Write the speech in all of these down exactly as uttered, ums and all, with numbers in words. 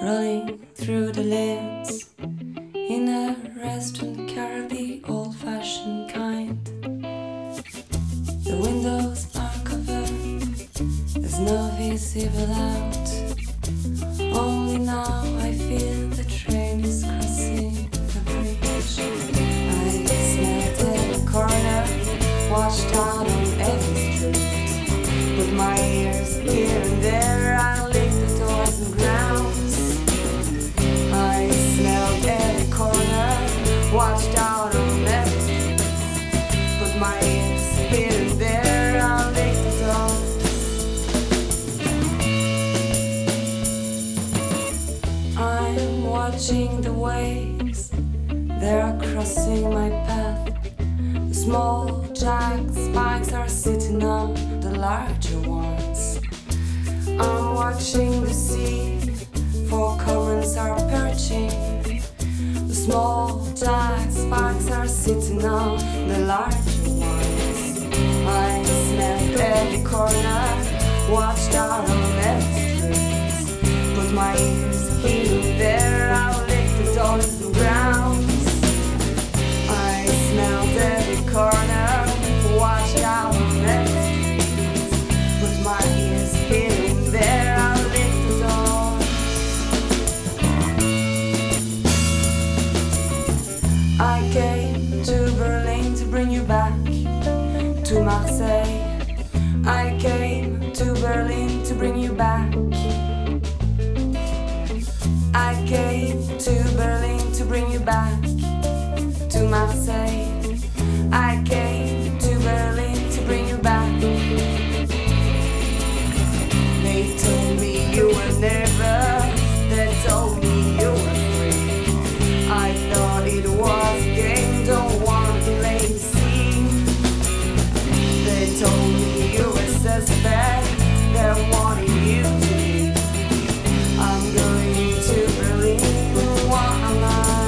rolling through the lanes in a restaurant car, the old-fashioned kind. The windows are covered, there's no visible out. Only now I feel the train is crossing the bridge. I smelled at the corner, watched out on every street. With my ears here and there, I licked the doors and grounds. I smelled every corner, watched out on every street. With my ears here and there, I licked the doors. I'm watching the waves, they are crossing my path. The small jagged spikes are sitting on the larger ones. I'm watching the sea, four currents are perching. The small jagged spikes are sitting on the larger ones. I smelled every corner, watched out on every street. Put my ears here and there, I'll lick the doors and grounds. I smelled every corner, watched out on every street. Put my ears here and there, I'll lick the doors. I came to Berlin to bring you back to Marseille. I came to Berlin to bring you back. I came to Berlin to bring you back to Marseille. I came to Berlin to bring you back. They told me you were nervous, they told me you were free. I thought it was a game, don't want to play the scene. They told me you were suspect, they wanted you to leave. I'm going to Berlin, what am I?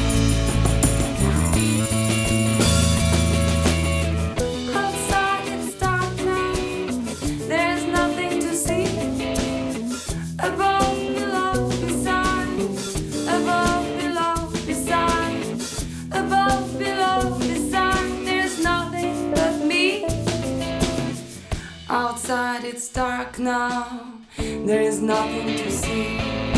Outside it's dark now, there's nothing to see. Above, below, beside, above, below, beside, above, below, beside, there's nothing but me. Outside it's dark now, there is nothing to see.